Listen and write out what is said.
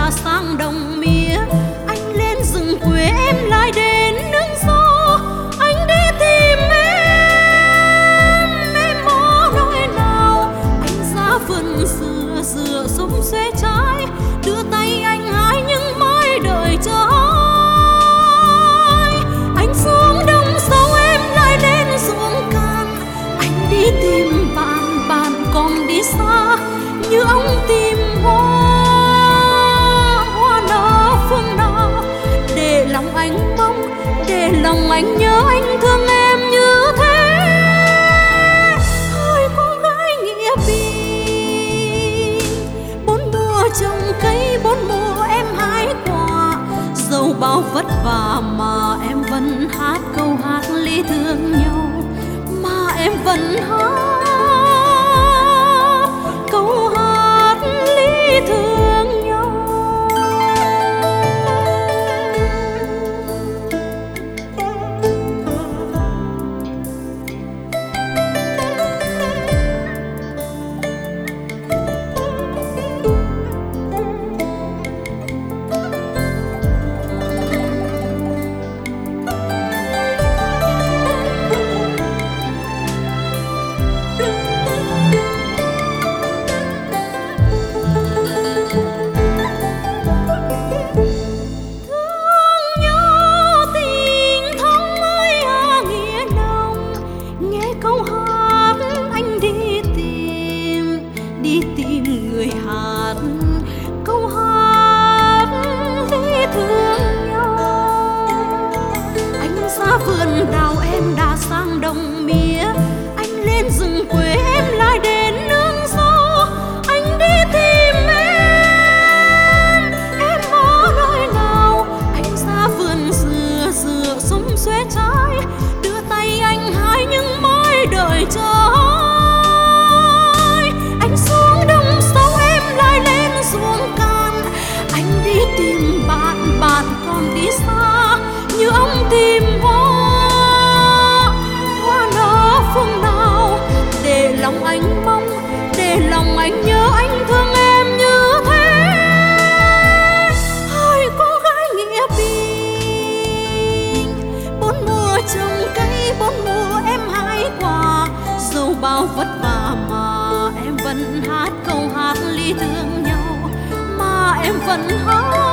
đã sang đồng mía. Anh lên rừng quê em lại đến nương gió. Anh đi tìm em có nơi nào. Anh ra vườn dừa dừa súng xuê trái, đưa tay anh hái những mai đợi chờ. Anh xuống đồng sâu em lại lên ruộng cạn. Anh đi tìm bạn, bạn còn đi xa như ông tìm hoa, hoa nở phương nào. Để lòng anh mong, để lòng anh nhớ, anh thương em như thế. Ôi cô gái nghĩa tình, bốn mùa trồng cây, bốn mùa em hái quả. Dẫu bao vất vả mà em vẫn hát câu hát lý thương nhau, mà em vẫn hát câu hát lý thương nhau. Đi tìm người hát câu hát lý thương nhau. Anh ra vườn đào em đã sang đồng mía. Anh lên rừng quê em lại đến nương gió. Anh đi tìm em ở nơi nào. Anh ra vườn dừa dừa súng xuê trái, đưa tay anh hái những mai đợi chờ. Anh xuống đồng sâu em lại lên ruộng cạn. Anh đi tìm bạn, bạn còn đi xa như ông tìm hoa, hoa nở phương nào. Để lòng anh mong, để lòng anh nhớ, anh thương em như thế. Ôi cô gái nghĩa tình, bốn mùa trồng cây, bốn mùa em hái quả. Dẫu bao vất vả mà em vẫn hát câu hát lý thương nhau, mà em vẫn hát